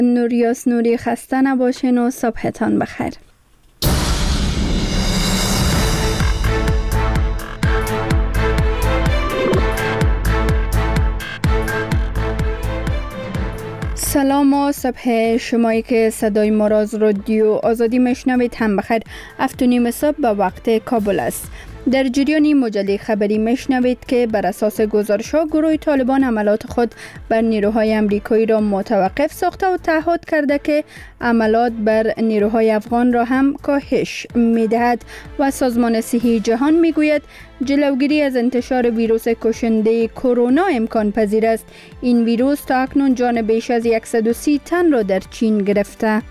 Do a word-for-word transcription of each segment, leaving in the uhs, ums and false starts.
نوریاس نوری خسته نباشین و صبحتان بخیر. سلام و صبح شمایی که صدای ما را از رادیو آزادی میشنوید هم بخیر. هفت و نیم صبح به وقت کابل است. در جریان مجله خبری میشنوید که بر اساس گزارش‌ها گروه طالبان عملات خود بر نیروهای امریکایی را متوقف ساخته و تعهد کرده که عملات بر نیروهای افغان را هم کاهش می‌دهد و سازمان صحی جهان میگوید جلوگیری از انتشار ویروس کشنده کرونا امکان پذیر است. این ویروس تا اکنون جان بیش از صد و سی تن را در چین گرفته.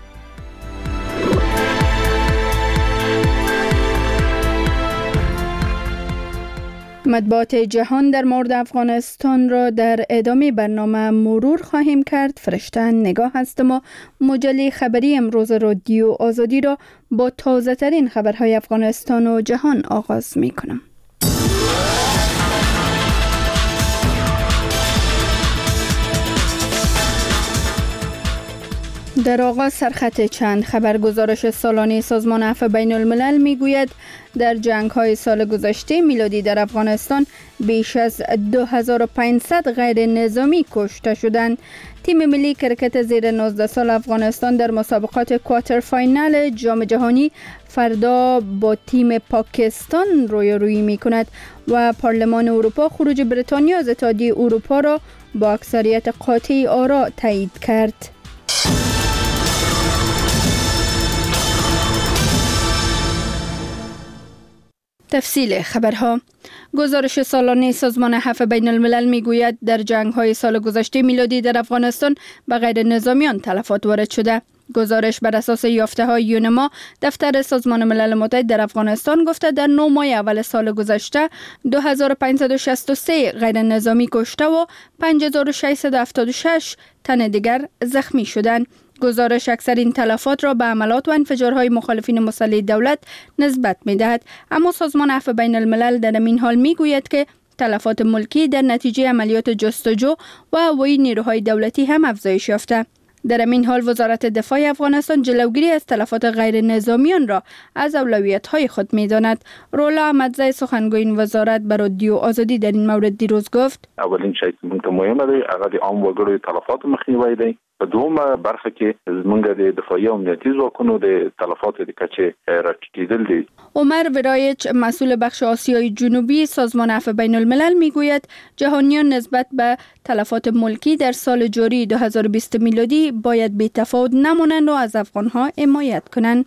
مطبوعات جهان در مورد افغانستان را در ادامه برنامه مرور خواهیم کرد. فرشته نگاه هستم و مجله خبری امروز رادیو آزادی را با تازه ترین خبرهای افغانستان و جهان آغاز می کنم. در آغاز سرخط چند خبر. گزارش سالانه سازمان عفو بین الملل می گوید در جنگ های سال گذشته میلادی در افغانستان بیش از دو هزار و پانصد غیر نظامی کشته شدند. تیم ملی کرکت زیر نوزده سال افغانستان در مسابقات کوارتر فاینال جام جهانی فردا با تیم پاکستان رویارویی می کند و پارلمان اروپا خروج بریتانیا از اتحادیه اروپا را با اکثریت قاطع آرا تایید کرد. تفصیل خبرها. گزارش سالانه سازمان عفو بین الملل می گوید در جنگ های سال گذشته میلادی در افغانستان به غیر نظامیان تلفات وارد شده. گزارش بر اساس یافته های یونما دفتر سازمان ملل متحد در افغانستان گفته در نه ماه اول سال گذشته دو هزار و پانصد و شصت و سه غیر نظامی کشته و پنج هزار و ششصد و هفتاد و شش تن دیگر زخمی شدند. گزارش اکثر این تلفات را به عملات و انفجارهای مخالفین مسلح دولت نسبت می‌دهد، اما سازمان عفو بین الملل در این حال می‌گوید که تلفات ملکی در نتیجه عملیات جستجو و هوایی نیروهای دولتی هم افزایش یافته. در این حال وزارت دفاع افغانستان جلوگیری از تلفات غیر نظامیان را از اولویت‌های خود می‌داند. رولا احمدزی سخنگوی این وزارت بر رادیو آزادی در این مورد دیروز گفت: اولین چیزی که مهمه دی هغه د عام وګړو تلفات مخنیوی دی. په دومره برخه کې زمونږ د دفاعي او امنیتي ځواکونو د تلفات د کچې راټیټېدل دي. عمر ورایچ مسئول بخش آسیای جنوبی سازمان عفو بین الملل میگوید جهانیان نسبت به تلفات ملکی در سال جاری دو هزار و بیست میلادی باید بی‌تفاوت نمانند و از افغانها حمایت کنند.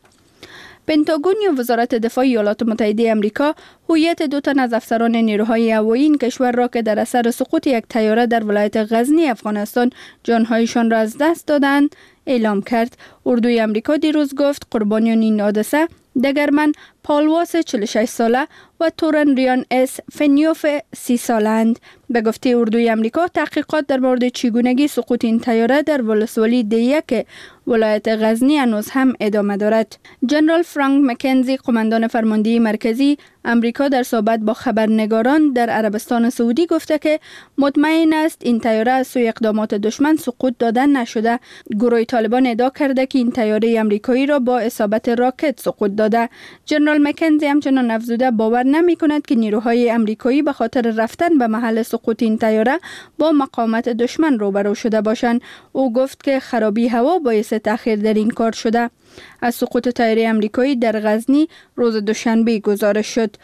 پنتاگون یا وزارت دفاع ایالات متحده آمریکا هویت دو تن از افسران نیروهای هوایی این کشور را که در اثر سقوط یک طیاره در ولایت غزنی افغانستان جانهایشان را از دست دادند اعلام کرد. اردوی آمریکا دیروز گفت قربانیان این حادثه دگرمن پالواس چهل و شش ساله و تورن ریان اس فنیوف سی سالند. به گفته اردوی آمریکا تحقیقات در مورد چگونگی سقوط این طیاره در ولسوالی دیک ولایت غزنی هنوز هم ادامه دارد. جنرال فرانک مکنزی قماندان فرماندهی مرکزی آمریکا در صحبت با خبرنگاران در عربستان سعودی گفته که مطمئن است این طیاره از سوی اقدامات دشمن سقوط داده نشده. گروه طالبان ادعا کرده که این طیاره آمریکایی را با اصابت راکت سقوط داده. جنرال مکنزی همچنان افزوده باور نمی کند که نیروهای آمریکایی به خاطر رفتن به محل سقوط این طیاره با مقاومت دشمن روبرو شده باشند. او گفت که خرابی هوا باعث تأخیر در این کار شده. از سقوط طیاره آمریکایی در غزنی روز دوشنبه گزارش شد.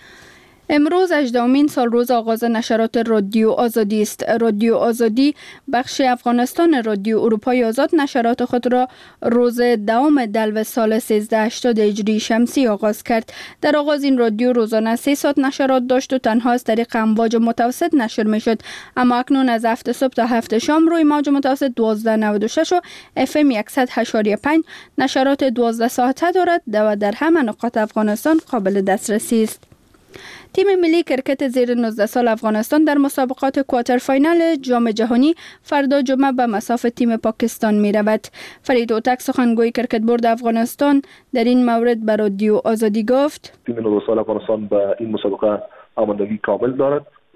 امروز هجدهمین سال روز آغاز نشرات رادیو آزادی است. رادیو آزادی بخش افغانستان رادیو اروپای آزاد نشرات خود را روز دوم دلو سال سیزده هشتاد هجری شمسی آغاز کرد. در آغاز این رادیو روزانه سه ساعت نشرات داشت و تنها از طریق امواج متوسط نشر می شد، اما اکنون از هفت صبح تا هفت شام روی موج متوسط دوازده نود و شش و اف ام صد و پنج نشرات دوازده ساعته دارد و در همه نقاط افغانستان قابل دسترسی است. تیم ملی کرکت زیر نوزده سال افغانستان در مسابقات کوارتر فاینال جام جهانی فردا جمعه به مصاف تیم پاکستان می رود. فرید اوتک سخنگوی کرکت بورد افغانستان در این مورد به رادیو آزادی گفت: تیم نوزده سال افغانستان به این مسابقه آمادگی کامل دارد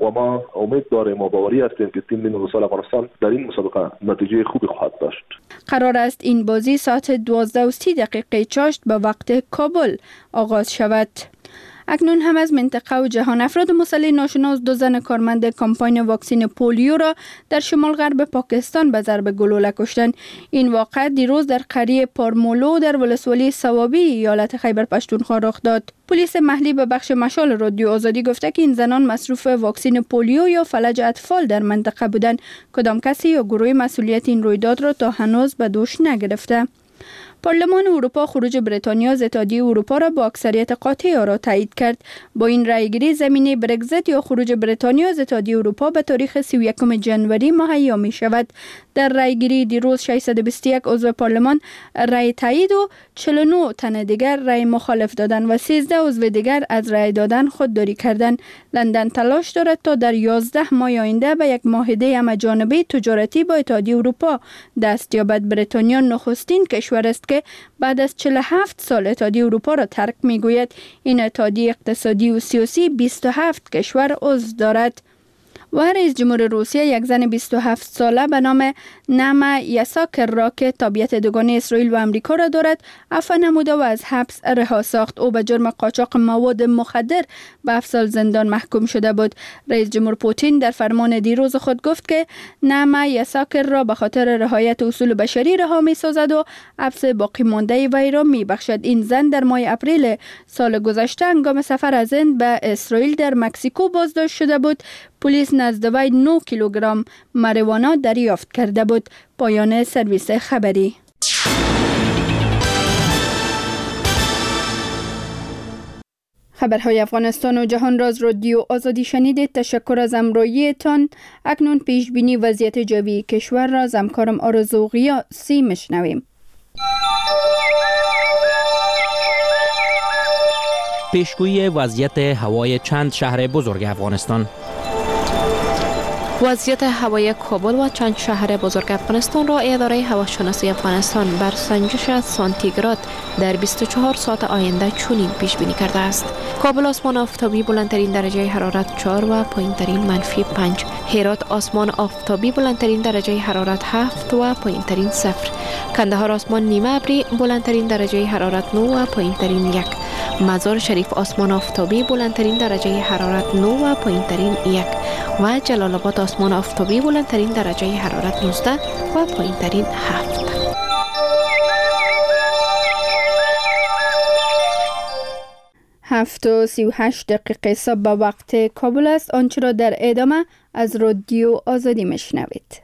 و ما امید داریم و باوری هستیم که تیم ملی فوتسال افغانستان در این مسابقه نتیجه خوبی خواهد داشت. قرار است این بازی ساعت دوازده و سی دقیقه چاشت به وقت کابل آغاز شود. اکنون هم از منطقه و جهان افراد مسلح ناشناس دو زن کارمند کمپاین واکسین پولیو را در شمال غرب پاکستان به ضرب گلوله کشتند. این واقعه دیروز در قریه پارمولو در ولسوالی صوابی ایالت خیبر پشتونخوا رخ داد. پلیس محلی به بخش مشال رادیو آزادی گفته که این زنان مصروف واکسین پولیو یا فلج اطفال در منطقه بودند. کدام کسی یا گروه مسئولیت این رویداد را تا هنوز به دوش نگرفته. پارلمان اروپا خروج بریتانیا از اتحادیه اروپا را با اکثریت قاطع آرا تایید کرد. با این رأیگیری زمینه برگزیت یا خروج بریتانیا از اتحادیه اروپا به تاریخ سی و یکم ژانویه مهیا می شود. در رأیگیری دیروز ششصد و بیست و یک عضو پارلمان رأی تایید و چهل و نه تن دیگر رأی مخالف دادند و سیزده عضو دیگر از رأی دادن خودداری کردند. لندن تلاش دارد تا در یازده ماه آینده به یک معاهده همه‌جانبه تجارتی با اتحادیه اروپا دست یابد. بریتانیا نخستین کشور است که بعد از چهل و هفت سال اتحادیه اروپا را ترک می‌گوید. این اتحادیه اقتصادی و سیاسی بیست و هفت کشور عضو دارد. و رئیس جمهور روسیه یک زن بیست و هفت ساله به نام نما یساکر را که تابعیت دوگانه اسرائیل و امریکا را دارد عفو نموده و از حبس رها ساخت. او به جرم قاچاق مواد مخدر به هفت سال زندان محکوم شده بود. رئیس جمهور پوتین در فرمان دیروز خود گفت که نما یساکر را به خاطر رعایت اصول بشری رها می سازد و حبس باقی مانده وی را می بخشد. این زن در ماه اپریل سال گذشته هنگام سفر از هند به اسرائیل در مکزیکو بازداشت شده بود. پلیس نزد وی نه کیلوگرم ماریجوانا دریافت کرده بود. پایان سرویس خبری. خبرهای افغانستان و جهان را از رادیو آزادی شنیدید. تشکر از همراهیتان. اکنون پیش بینی وضعیت جوی کشور را از همکارم آرزو غیاثی میشنویم. پیشگویی وضعیت هوای چند شهر بزرگ افغانستان. وضعیت هوای کابل و چند شهر بزرگ افغانستان را اداره هواشناسی افغانستان بر سنجش سانتیگراد در بیست و چهار ساعت آینده چنین پیش بینی کرده است. کابل آسمان آفتابی بلندترین درجه حرارت چهار و پایینترین منفی پنج. هرات آسمان آفتابی بلندترین درجه حرارت هفت و پایینترین صفر. کندهار آسمان نیمه ابری بلندترین درجه حرارت نه و پایینترین یک. مزار شریف آسمان آفتابی بلندترین درجه حرارت نه و پایینترین یک و جلال آباد آسمان آفتابی بلندترین درجه حرارت نوزده و پایینترین هفت. هفت و سی و هشت دقیقه صبح به وقت کابل است. آنچه را در ادامه از رادیو آزادی میشنوید.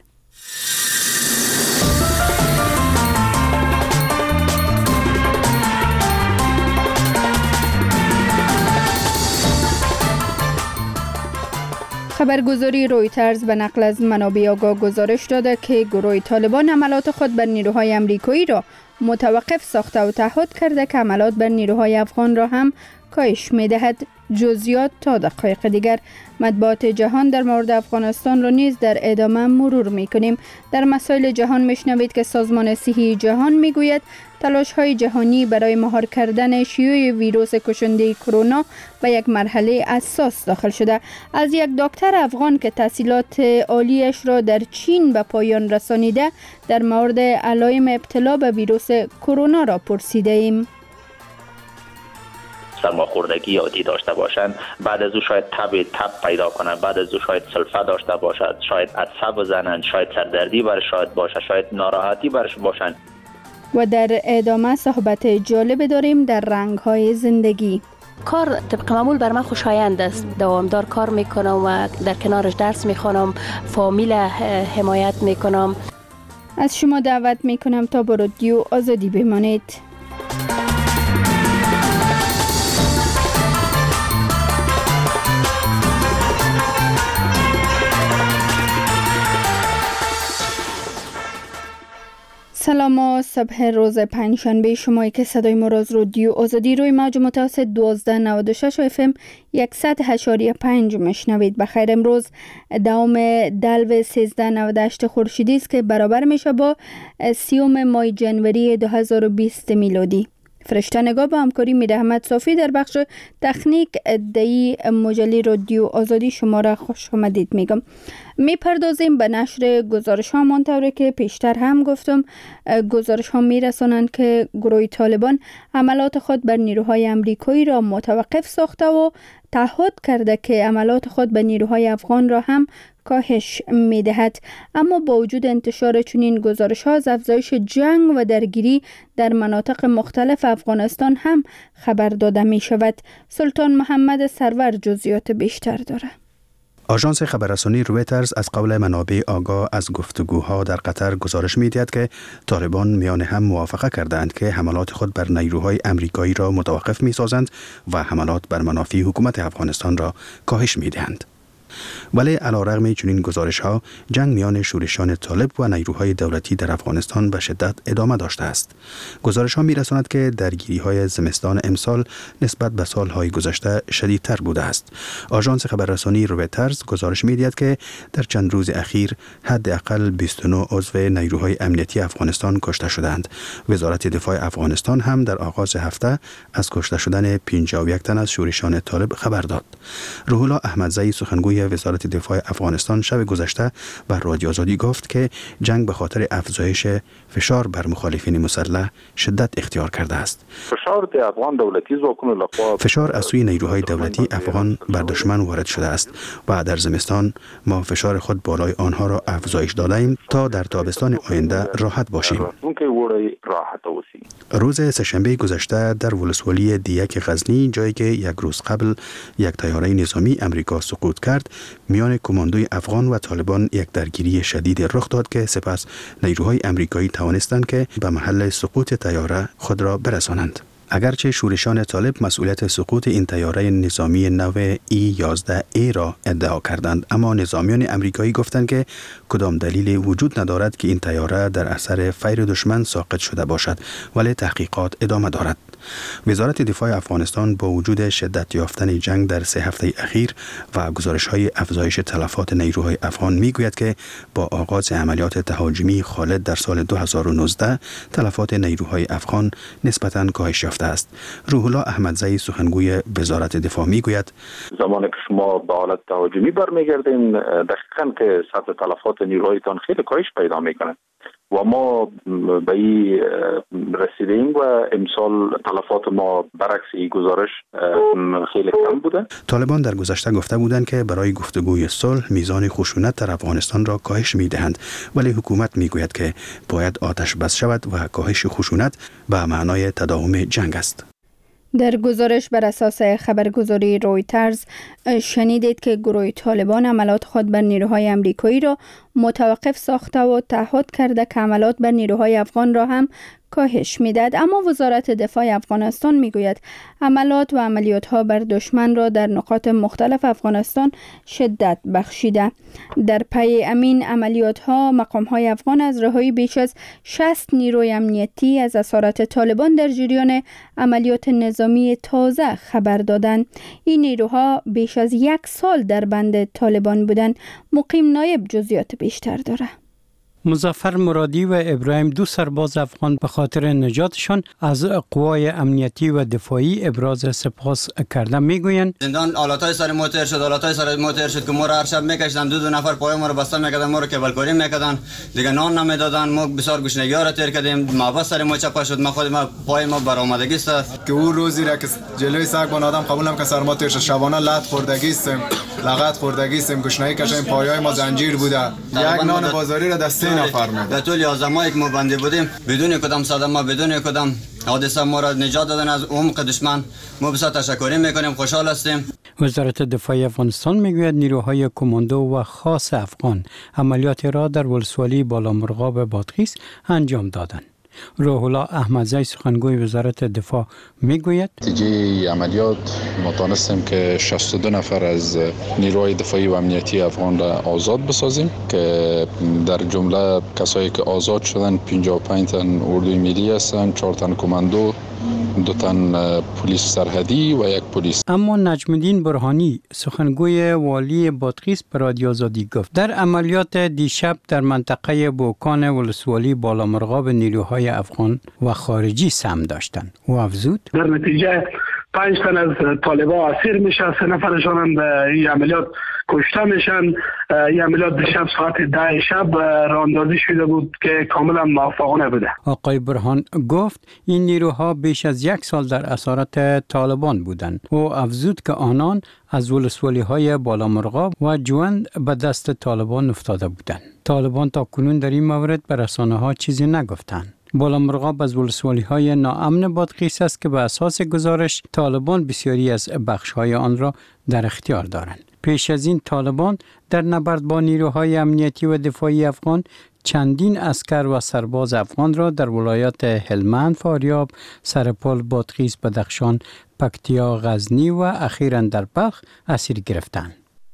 خبرگزاری رویترز به نقل از منابع آگاه گزارش داده که گروه طالبان حملات خود بر نیروهای امریکایی را متوقف ساخته و تعهد کرده که حملات بر نیروهای افغان را هم کاهش می‌دهد. جزئیات تا دقایق دیگر. مطبوعات جهان در مورد افغانستان را نیز در ادامه مرور می‌کنیم. در مسائل جهان میشنوید که سازمان صحی جهان میگوید تلاش‌های جهانی برای مهار کردن شیوع ویروس کشنده کرونا به یک مرحله حساس داخل شده. از یک دکتر افغان که تحصیلات عالیش را در چین به پایان رسانیده در مورد علائم ابتلا به ویروس کرونا را پرسیده ایم. سرماخوردگی عادی داشته باشند، بعد از او شاید تب تب پیدا کنند، بعد از او شاید سلفه داشته باشد، شاید عطسه بزنند، شاید سردردی برش شاید باشد، شاید ناراحتی برش باشند. و در ادامه صحبت جالب داریم در رنگ‌های زندگی. کار طبق معمول بر من خوشایند است. دوامدار کار میکنم و در کنارش درس میخوانم، فامیل حمایت میکنم. از شما دعوت میکنم تا با رادیو آزادی بمانید. سلام و صبح روز پنجشنبه شمایی که صدای ما را از رادیو آزادی روی موج متوسط دوازده نود و شش اف ام صد و هشت و پنج میشنوید. بخیر. امروز دوم دلو سیزده نود و هشت خورشیدی است که برابر میشه با سیوم ماه ژانویه دو هزار و بیست میلادی. فرشته نگاه به همکاری میر احمد صافی در بخش تکنیک دی مجله رادیو آزادی شما را خوش آمدید میگم. میپردازیم به نشر گزارش ها مانطوری که پیشتر هم گفتم. گزارش ها میرسانند که گروه طالبان عملات خود بر نیروهای امریکایی را متوقف ساخته و تعهد کرده که عملات خود به نیروهای افغان را هم کاهش میدهد. اما با وجود انتشار چنین گزارش ها از افزایش جنگ و درگیری در مناطق مختلف افغانستان هم خبر داده می شود. سلطان محمد سرور جزئیات بیشتر داره. آژانس خبررسانی رویترز از قول منابع آگاه از گفتگوها در قطر گزارش می‌دهد که طالبان میان هم موافقه کردند که حملات خود بر نیروهای امریکایی را متوقف می‌سازند و حملات بر منافع حکومت افغانستان را کاهش می‌دهند. ولی علیرغم چنین گزارش‌ها جنگ میان شورشیان طالب و نیروهای دولتی در افغانستان به شدت ادامه داشته است. گزارش‌ها می‌رساند که درگیری‌های زمستان امسال نسبت به سال‌های گذشته شدیدتر بوده است. آژانس خبررسانی رویترز گزارش می‌دهد که در چند روز اخیر حداقل بیست و نه عضو نیروهای امنیتی افغانستان کشته شدند. وزارت دفاع افغانستان هم در آغاز هفته از کشته شدن پنجاه و یک تن از شورشیان طالب خبر داد. روح الله احمدزی سخنگوی وزارت دفاع افغانستان شب گذشته به رادیو آزادی گفت که جنگ به خاطر افزایش فشار بر مخالفین مسلح شدت اختیار کرده است. فشار د افغان دولتی ځواکونو لخوا فشار از سوی نیروهای دولتی افغان بر دشمن وارد شده است و در زمستان ما فشار خود بالای آنها را افزایش دادیم تا در تابستان آینده راحت باشیم. روز سه‌شنبه گذشته در ولسوالی دیک غزنی، جایی که یک روز قبل یک طیاره نظامی امریکا سقوط کرد، میان کماندوی افغان و طالبان یک درگیری شدید رخ داد که سپس نیروهای امریکایی توانستند که به محل سقوط طیاره خود را برسانند. اگرچه شورشیان طالب مسئولیت سقوط این طیاره نظامی نو ای یازده ای را ادعا کردند، اما نظامیان امریکایی گفتند که کدام دلیل وجود ندارد که این طیاره در اثر فیر دشمن ساقط شده باشد، ولی تحقیقات ادامه دارد. وزارت دفاع افغانستان با وجود شدت یافتن جنگ در سه هفته اخیر و گزارش‌های افزایش تلفات نیروهای افغان میگوید که با آغاز عملیات تهاجمی خالد در سال دو هزار و نوزده تلفات نیروهای افغان نسبتاً کاهش یافته است. روح الله احمدزی سخنگوی وزارت دفاع میگوید زمانی که شما به حالت تهاجمی برمیگردین دقیقاً که سطح تلفات نیروهایتان خیلی کاهش پیدا میکنه و ما به این رسیدیم و امسال تلفات ما برعکس این گزارش خیلی کم بوده. طالبان در گذشته گفته بودند که برای گفتگوی صلح میزان خشونت در افغانستان را کاهش میدهند، ولی حکومت میگوید که باید آتش بس شود و کاهش خشونت به معنای تداوم جنگ است. در گزارش بر اساس خبرگزاری رویترز شنیدید که گروه طالبان عملات خود بر نیروهای امریکایی را متوقف ساخته و تعهد کرده که عملات بر نیروهای افغان را هم کاهش میدهد. اما وزارت دفاع افغانستان میگوید عملات و عملیات ها بر دشمن را در نقاط مختلف افغانستان شدت بخشیده. در پی امین عملیات ها مقام های افغان از رهایی بیش از شصت نیروی امنیتی از اسارت طالبان در جریان عملیات نظامی تازه خبر دادند. این نیروها بیش از یک سال در بند طالبان بودند. مقیم نایب جزئیات بیشتر داره. مظفر مرادی و ابراهیم، دو سرباز افغان، به خاطر نجاتشان از قوای امنیتی و دفاعی ابراز سپاس کردن. میگویند زندان آلاتای سر موتر شد، آلاتای سر موتر شد که ما را هر شب میکشیدن، دو دو نفر پای ما رو بسته میکردن، ما رو کبلکاری میکردن، دیگه نان نمیدادن، ما بسیار گشنگی ها را تیر کردیم، محبس سر ما چپا شد، ما خود ما پای ما برآمدگی است که اون روزی را که جلوی سگ بن آدم قبولم که سر ما تیر شد، شبانه لط خوردگی استیم، لغت خوردگی استیم، گشنگی کشیم، پایای ما زنجیر بوده، یک نان بازاری را دسته نفر میداد. در طول یازده ماهی که ما بنده بودیم بدون کدام صدمه، بدون کدام حادثه ما را نجات دادن از عمق دشمن. ما بسیار تشکر میکنیم، خوشحال هستیم. وزارت دفاع افغانستان میگوید نیروهای کماندو و خاص افغان عملیاتی را در ولسوالی بالامرغاب بادغیس انجام دادند. روح الله احمدزی سخنگوی وزارت دفاع میگوید نتیجه عملیات ما توانستیم که شصت و دو نفر از نیروهای دفاعی و امنیتی افغان را آزاد بسازیم که در جمله کسایی که آزاد شدن پنجاه و پنج تن اردوی ملی هستند، چهار تن کماندو دو تن پلیس سرحدی و یک پلیس. اما نجم الدین برهانی سخنگوی والی بادغیس به رادیو آزادی گفت در عملیات دیشب در منطقه بوکان ولسوالی بالامرغاب نیروهای افغان و خارجی سهم داشتند. او افزود در نتیجه پنج تن از طالبان اسیر میشه، سه نفرشان هم به این عملیات کشته میشن. این عملیات دیشب ساعت ده شب راه اندازی شده بود که کاملا موفقانه بوده. آقای برهان گفت این نیروها بیش از یک سال در اسارت طالبان بودند. او افزود که آنان از ولسوالی های بالامرغاب و جوند به دست طالبان افتاده بودند. طالبان تا کنون در این مورد به رسانه ها چیزی نگفتند. بالامرغاب از ولسوالی های ناامن بادغیس است که به اساس گزارش طالبان بسیاری از بخش های آن را در اختیار دارند. پیش از این طالبان در نبرد با نیروهای امنیتی و دفاعی افغان چندین عسکر و سرباز افغان را در ولایات هلمند، فاریاب، سرپل، بادغیس، بدخشان، پکتیا، غزنی و اخیراً در بلخ اسیر گرفتند.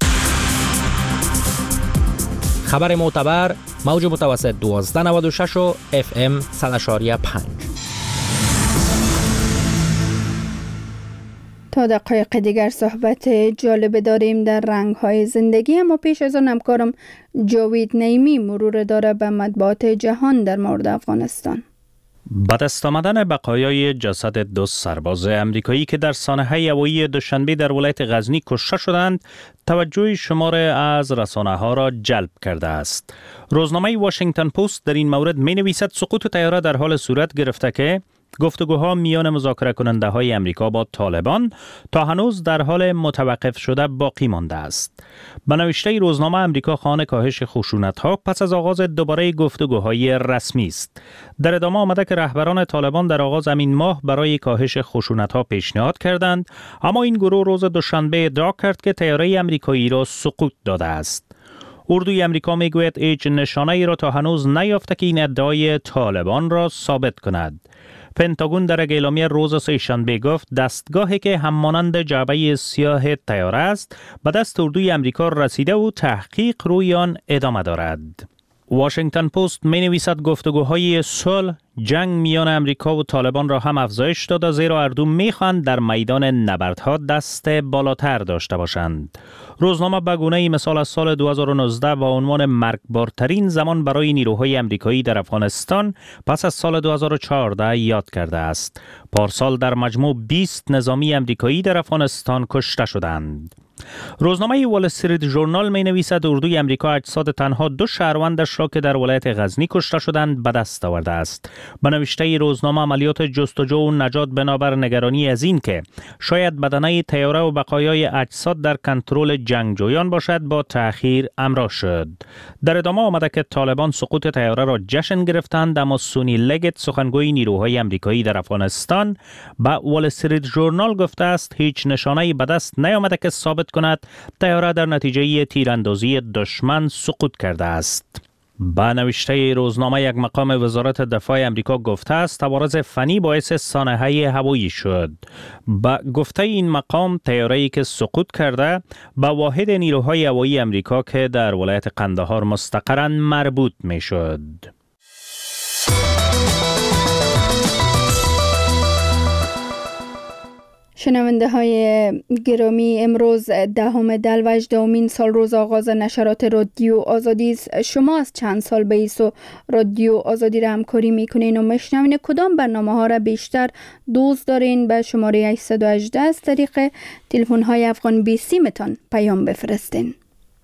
خبر معتبر موج متوسط دوازده نود و شش و اف ام صد و پنج. تا دقایق دیگر صحبت جالب داریم در رنگ‌های زندگی، اما پیش از آن همکارم جاوید نعیمی مرور داره به مطبوعات جهان در مورد افغانستان. به دست آمدن بقایای جسد دو سرباز امریکایی که در سانحه هوایی دوشنبه در ولایت غزنی کشته شدند، توجه شمار از رسانه‌ها را جلب کرده است. روزنامه واشنگتن پست در این مورد می‌نویسد سقوط طیاره در حال صورت گرفته که گفتگوها میان مذاکره کننده های امریکا با طالبان تا هنوز در حال متوقف شده باقی مانده است. به نوشته روزنامه امریکا خواهان کاهش خشونت ها پس از آغاز دوباره گفتگوهای رسمی است. در ادامه آمده که رهبران طالبان در آغاز همین ماه برای کاهش خشونت ها پیشنهاد کردند، اما این گروه روز دوشنبه ادعا کرد که طیاره امریکایی را سقوط داده است. اردوی امریکا میگوید هیچ نشانه‌ای را تا هنوز نیافته که این ادعای طالبان را ثابت کند. پنتاگون در اعلامیه روز سه‌شنبه گفت دستگاهی که همانند جعبه سیاه طیاره است به دست اردوی امریکا رسیده و تحقیق روی آن ادامه دارد. واشنگتن پست می نویسد گفتگوهای صلح جنگ میان امریکا و طالبان را هم افزایش داده، زیرا هر دو میخواهند در میدان نبردها دست بالاتر داشته باشند. روزنامه به گونه‌ای مثال از سال دو هزار و نوزده با عنوان مرگبارترین زمان برای نیروهای امریکایی در افغانستان پس از سال دو هزار و چهارده یاد کرده است. پارسال در مجموع بیست نظامی امریکایی در افغانستان کشته شدند. روزنامه وال استریت ژورنال می نویسد اردوی امریکا اجساد تنها دو شهروندش را که در ولایت غزنی کشته شدند به دست آورده است. به نوشته روزنامه عملیات جستجو و نجات بنابر نگرانی از این که شاید بدنه طیاره و بقایای اجساد در کنترل جنگجویان باشد با تأخیر امرا شد. در ادامه آمده که طالبان سقوط طیاره را جشن گرفتند، اما سونی لگت سخنگوی نیروهای امریکایی در افغانستان به وال استریت ژورنال گفته است هیچ نشانه‌ای به دست نیامده که ثابت کند طیاره در نتیجه تیراندازی دشمن سقوط کرده است. با نوشته روزنامه یک مقام وزارت دفاع امریکا گفته است عوارض فنی باعث سانحه هوایی شد. با گفته این مقام طیاره‌ای که سقوط کرده به واحد نیروهای هوایی امریکا که در ولایت قندهار مستقرن مربوط می شد. شنونده های گرامی، امروز دهم دلوج دومین سال روز آغاز نشرات رادیو آزادی است. شما از چند سال به ایسو رادیو آزادی را همکاری میکنین و میشنوین. کدام برنامه ها را بیشتر دوست دارین؟ به شماره هشتصد و هجده از طریق تلفن های افغان بی سی متان پیام بفرستین.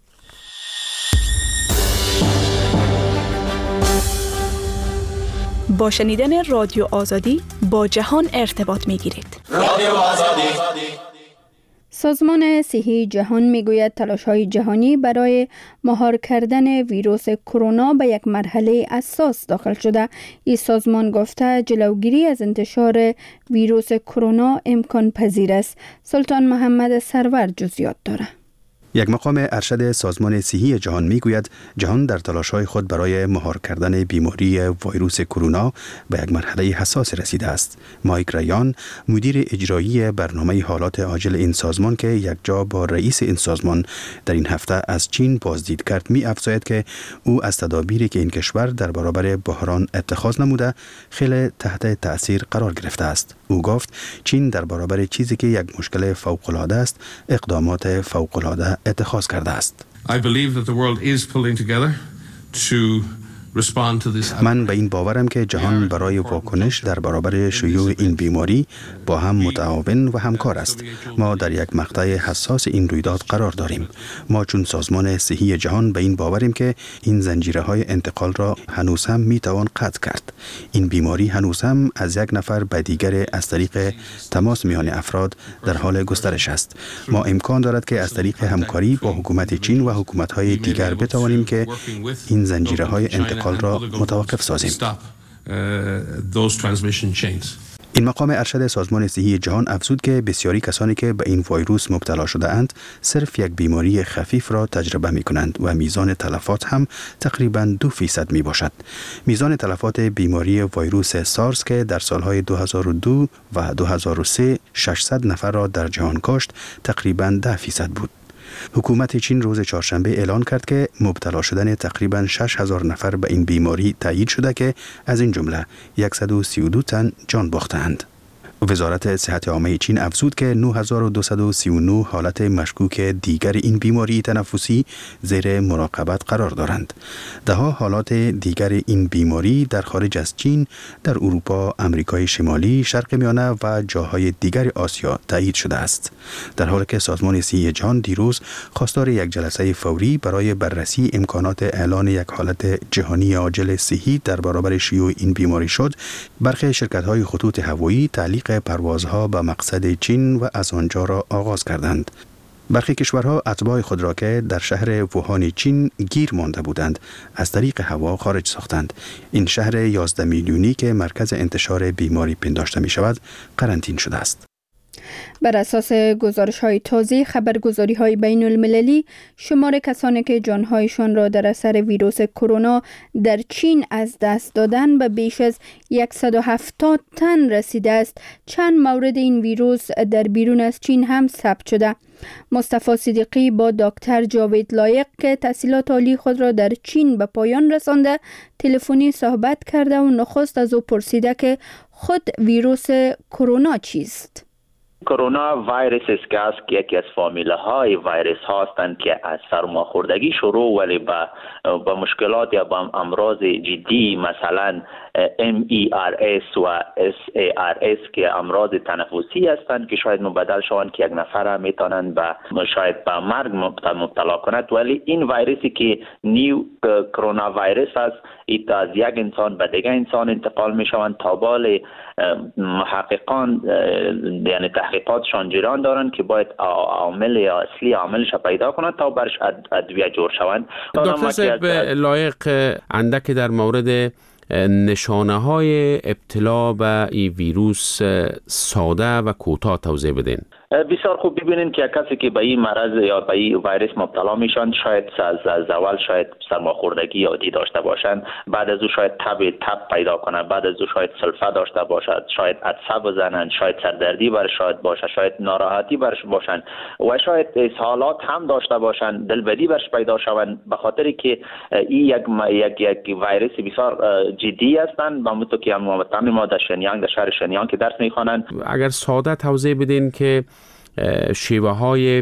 با شنیدن رادیو آزادی با جهان ارتباط میگیرید. رادیو آزادی. سازمان صحی جهان میگوید تلاش‌های جهانی برای مهار کردن ویروس کرونا به یک مرحله اساس داخل شده. این سازمان گفته جلوگیری از انتشار ویروس کرونا امکان پذیر است. سلطان محمد سرور جزئیات داره. یک مقام ارشد سازمان صحی جهان میگوید جهان در تلاش‌های خود برای مهار کردن بیماری ویروس کرونا به یک مرحله حساس رسیده است. مایک ریان، مدیر اجرایی برنامه حالات عاجل این سازمان که یک جا با رئیس این سازمان در این هفته از چین بازدید کرد، می افزاید که او از تدابیری که این کشور در برابر بحران اتخاذ نموده خیلی تحت تأثیر قرار گرفته است. او گفت چین در برابر چیزی که یک مشکل فوق‌العاده است، اقدامات فوق‌العاده اتخاذ کرده است. I believe that the world is pulling together to respond to this. من به این باورم که جهان برای واکنش در برابر شیوع این بیماری با هم متعاون و همکار است. ما در یک مقطع حساس این رویداد قرار داریم. ما چون سازمان صحی جهان به این باوریم که این زنجیره‌های انتقال را هنوز هم میتوان قطع کرد. این بیماری هنوز هم از یک نفر به دیگر از طریق تماس میان افراد در حال گسترش است. ما امکان دارد که از طریق همکاری با حکومت چین و حکومت‌های دیگر بتوانیم که این زنجیره‌های انتقال را متوقف سازیم. این مقام ارشد سازمان صحی جهان افزود که بسیاری کسانی که به این ویروس مبتلا شده اند صرف یک بیماری خفیف را تجربه می کنند و میزان تلفات هم تقریباً دو فیصد می باشد. میزان تلفات بیماری ویروس سارس که در سالهای دو هزار و دو و دو هزار و سه ششصد نفر را در جهان کشت تقریباً ده فیصد بود. حکومت چین روز چهارشنبه اعلان کرد که مبتلا شدن تقریباً شش هزار نفر به این بیماری تایید شده که از این جمله صد و سی و دو تن جان باختند. وزارت صحت عامه چین افزود که نه هزار و دویست و سی و نه حالت مشکوک دیگر این بیماری تنفسی زیر مراقبت قرار دارند. دهها حالات دیگر این بیماری در خارج از چین، در اروپا، امریکای شمالی، شرق میانه و جاهای دیگر آسیا تایید شده است. در حالی که سازمان صحی جهان دیروز خواستار یک جلسه فوری برای بررسی امکانات اعلان یک حالت جهانی عاجل صحی در برابر شیوع این بیماری شد، برخی شرکت‌های خطوط هوایی تعلیق پروازها به مقصد چین و از آنجا را آغاز کردند. برخی کشورها اتباع خود را که در شهر ووهان چین گیر مانده بودند از طریق هوا خارج ساختند. این شهر یازده میلیونی که مرکز انتشار بیماری پنداشته می شود قرنطین شده است. بر اساس گزارش‌های تازه خبرگزاری‌های بین المللی، شمار کسانی که جان‌هایشان را در اثر ویروس کرونا در چین از دست دادن به بیش از صد و هفتاد تن رسیده است. چند مورد این ویروس در بیرون از چین هم ثبت شده. مصطفی صدیقی با دکتر جاوید لایق که تحصیلات عالی خود را در چین به پایان رسانده تلفنی صحبت کرده و نخست از او پرسیده که خود ویروس کرونا چیست؟ کرونا ویروس است که از یکی از فامیله های ویروس هستند که از سرماخوردگی شروع ولی با, با مشکلات یا با امراض جدی مثلا ام ای آر اس و اس ای آر اس که امراض تنفسی هستند که شاید مبدل شوند که یک نفر میتونند به شاید به مرگ مبتلا کند، ولی این ویروسی که نیو کرونا ویروس است ایت از یک انسان به دیگر انسان انتقال می شوند. تا بال محققان یعنی تحقیقاتشان جریان دارند که باید عامل یا اصلی عاملش پیدا کنند تا برش ادویه جور شوند. دکتر صاحب لایق اندک در مورد نشانه های ابتلا به این ویروس ساده و کوتاه توضیح بدین. بسیار خوب ببینید که کسی که به این مرض یا به این ویروس مبتلا میشن شاید از اول شاید سرماخوردگی عادی داشته باشند، بعد از او شاید تب تب پیدا کنند، بعد از او شاید سلفه داشته باشد، شاید عطسه بزنند، شاید سردردی برش شاید باشه، شاید ناراحتی برش باشند و شاید اسهالات هم داشته باشند، دلبدی برش پیدا شوند، به خاطر که این یک یک یک ویروس بسیار جدی هستند. با متو که هموطنان ما در شنیانگ در شهر شنیانگ که درس میخوانند. اگر ساده توضیح بدین که شیوه های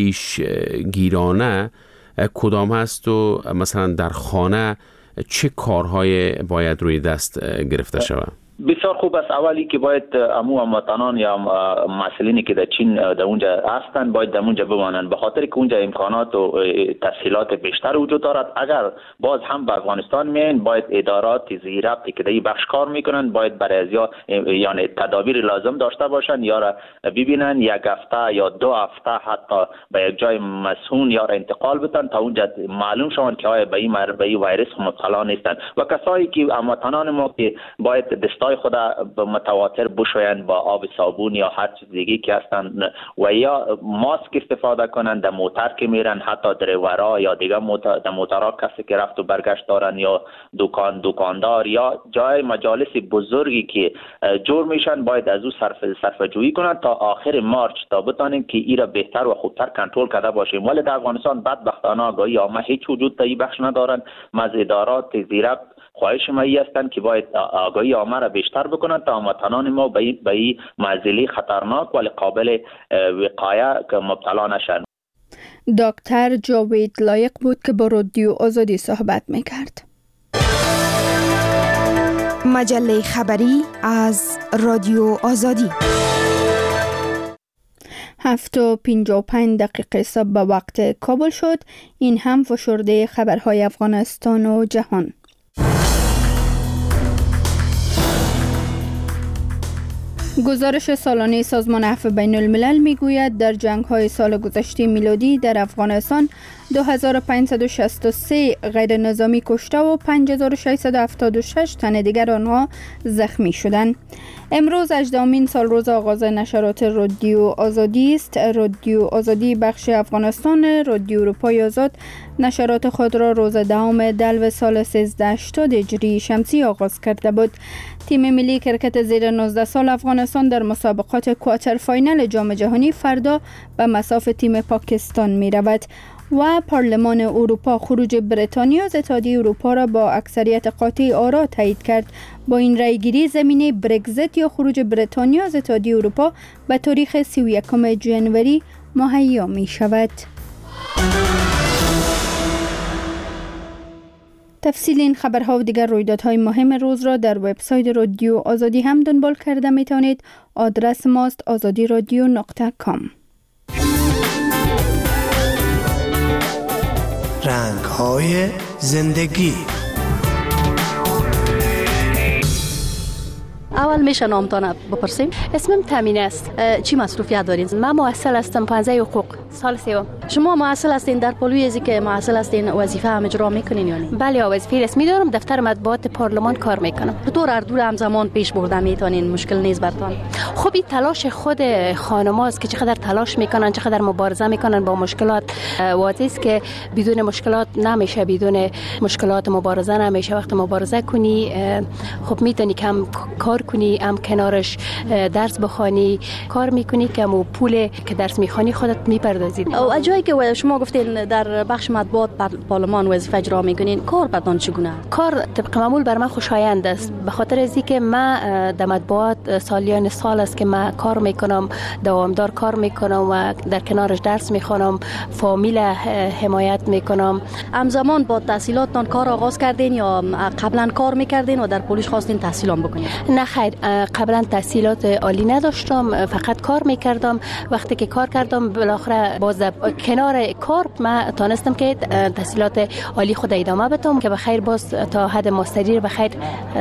پیشگیرانه کدام هست و مثلا در خانه چه کارهای باید روی دست گرفته شود؟ بسیار خوب است. اولی که باید امو هموطنان یا مسئولینی که در چین در اونجا هستند باید در اونجا بمانند، به خاطر که اونجا امکانات و تسهیلات بیشتر وجود دارد. اگر باز هم به افغانستان میاین باید ادارات زیربطی که در این بخش کار میکنند باید برای ازیا یعنی تدابیر لازم داشته باشند یا را ببینن یک هفته یا دو هفته حتی به یک جای مسئول یا را انتقال بدن تا اونجا معلوم شوند که آیا به این به این ویروس مبتلا نیستند. و کسایی که هموطنان ما که باید دستای خود به متواتر بشویند با آب صابون یا هر چیز دیگه که هستن و یا ماسک استفاده کنند. در موتر که میرن حتی دریورا یا دیگه موتر در موترها کسی که رفت و برگشت دارن یا دکان دکاندار یا جای مجالس بزرگی که جور میشن باید از او صرف صرفه جویی کنند تا آخر مارچ تا بتانیم که ایرا بهتر و خوبتر کنترل کرده باشیم. ولی در افغانستان بدبختانه آگاهی عامه هیچ وجود تا این بخش ندارند. از ادارات زیرک خواهش ما ای هستند که باید آگاهی عامه را بیشتر بکنند تا هموطنان ما به این معضله خطرناک ولی قابل وقایه که مبتلا نشن. دکتر جاوید لایق بود که با رادیو آزادی صحبت میکرد. مجله خبری از رادیو آزادی. هفت و پنجاه و پنج دقیقه صبح به وقت کابل شد. این هم فشرده خبرهای افغانستان و جهان. گزارش سالانه سازمان عفو بین الملل میگوید در جنگ‌های سال گذشته میلادی در افغانستان دو هزار و پانصد و شصت و سه غیر نظامی کشته و پنج هزار و ششصد و هفتاد و شش تن دیگر آنها زخمی شدند. امروز هجدهمین سال روز آغاز نشرات رادیو آزادی است. رادیو آزادی بخش افغانستان رادیو اروپای آزاد نشرات خود را روز دهم دلو سال سیزده هشتاد هجری شمسی آغاز کرده بود. تیم ملی کرکت زیر نوزده سال افغانستان در مسابقات کوارتر فاینال جام جهانی فردا به مصاف تیم پاکستان می رود و پارلمان اروپا خروج بریتانیا از اتحادیه اروپا را با اکثریت قاطع آرا تایید کرد. با این رأیگیری زمینه برگزیت یا خروج بریتانیا از اتحادیه اروپا به تاریخ سی و یکم ژانویه مهیا می شود. تفصیل این خبرها و دیگر رویدادهای مهم روز را در وبسایت رادیو آزادی هم دنبال کرده می توانید. آدرس ماست آزادی رادیو نقطه کام. رنگ‌های زندگی. اول میشه نامتان بپرسیم؟ اسمم تامینه است. چی مصروفیت دارین؟ من محصل هستم، پانزده حقوق، سال سوم. شما محصل هستین، در پلوی ازی که محصل هستین وظیفه هم اجرا میکنین یعنی؟ بله، وظیفه رسمی دارم، دفتر مطبوعات پارلمان کار میکنم. چطور هر دور همزمان پیش بردن میتونین؟ مشکل نیست برتون؟ خب این تلاش خود خانم‌هاست که چقدر تلاش میکنن، چقدر مبارزه میکنن با مشکلات. واضحه است که بدون مشکلات نمیشه، بدون مشکلات مبارزه نمیشه. وقتی مبارزه کنی خب میتونی کم کار کنی، هم کنارش درس بخوانی، کار میکنی که مو پول که درس میخوانی خودت میپردازی. او جایی که شما گفتین در بخش مطبوعات پارلمان وظیفه اجرا میکنین، کار بدون چگونه؟ کار طبق معمول بر من خوشایند است، به خاطر از اینکه من در مطبوعات سالیان سال است که من کار میکنم، دوامدار کار میکنم و در کنارش درس میخوانم، فامیل حمایت میکنم. همزمان با تحصیلاتتان کار آغاز کردین یا قبلا کار میکردین و در پلیس خواستین تحصیلام بکنین؟ نه خیر، قبلا تحصیلات عالی نداشتم، فقط کار میکردم. وقتی که کار کردم بالاخره باز کنار کار من تانستم که تحصیلات عالی خود ادامه بدم که بخیر باز تا حد ماستری بخیر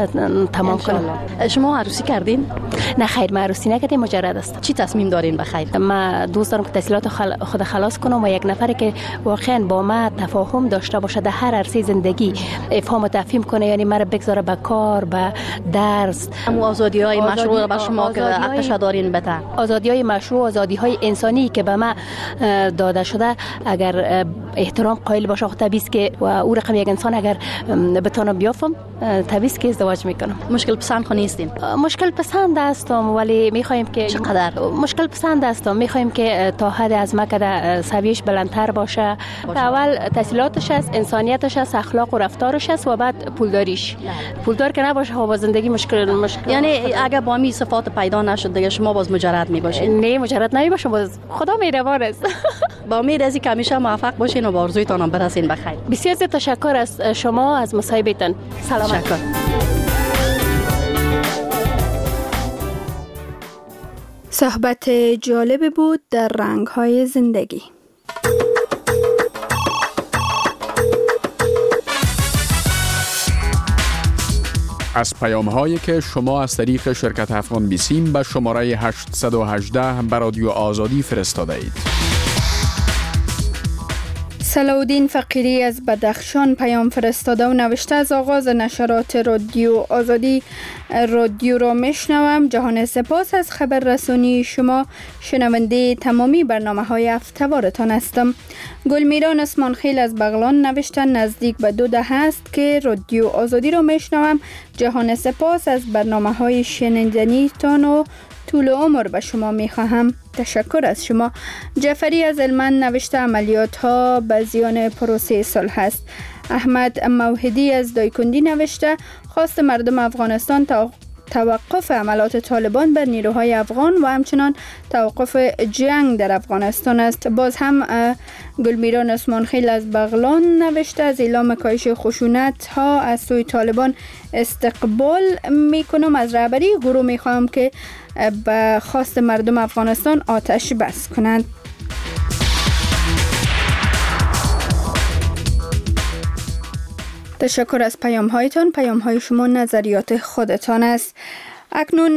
تمام کنم. شما عروسی کردین؟ نه خیر، من عروسی نکردم، مجرد است. چی تصمیم دارین بخیر؟ من دوست دارم که تحصیلات خود خلاص کنم و یک نفری که واقعا با من تفاهم داشته باشه در هر عرصه زندگی، افهام و تفهیم کنه، یعنی مرا بگذاره به کار، به درس. همو آزادی‌های مشروع به شما که حقش دارین بده. آزادی‌های مشروع، آزادی‌های انسانی که به من داده شده، اگر احترام قائل باشه خود طبیعی است که و او رقم یک انسان اگر بتونم بیافم طبیعی است که ازدواج میکنم. مشکل پسند خو نیستین؟ مشکل پسند هستم ولی میخوایم که چقدر مشکل پسند هستم، میخوایم که تا حد از ما که سویش بلندتر باشه. اول تحصیلاتش است، انسانیتش است، اخلاق و رفتارش است و بعد پولداریش. پولدار که نباشه خب با زندگی مشکل مشکل یعنی اگر با می صفات پیدا نشد دیگه شما باز مجرد می باشین؟ نه مجرد نمی باشم، باز خدا مهربان است. با امید از اینکه همیشه موفق باشین و به آرزویتان هم برسین بخیر. بسیار زیاد تشکر از شما، از مصاحبتان. سلامت. تشکر. صحبت جالب بود در رنگ‌های زندگی. از پیام‌هایی که شما از طریق شرکت افغان بیسیم به شماره هشت یک هشت به رادیو آزادی فرستاده اید. صلاح‌الدین فقیری از بدخشان پیام فرستاده و نوشته از آغاز نشرات رادیو آزادی رادیو را میشنوم. جهان سپاس از خبررسانی شما. شنونده تمامی برنامه‌های هفته‌وارتان هستم. گلمیران اسمانخیل از بغلان نوشته نزدیک به دو دهه است که رادیو آزادی را میشنوم. جهان سپاس از برنامه‌های شنیدنیتان و طول عمر به شما میخواهم. تشکر از شما. جعفری از هلمند نوشته عملیات ها به زیان پروسه صلح است. احمد موحدی از دایکندی نوشته خواست مردم افغانستان تا توقف عملات طالبان بر نیروهای افغان و همچنان توقف جنگ در افغانستان است. باز هم گلمیران اسمانخیل از بغلان نوشته از اعلام کاهش خشونت ها از سوی طالبان استقبال میکنم. از رهبری گروه میخوام که به خواست مردم افغانستان آتش بس کنند. تشکر از پیام هایتان. پیام های شما نظریات خودتان است. اکنون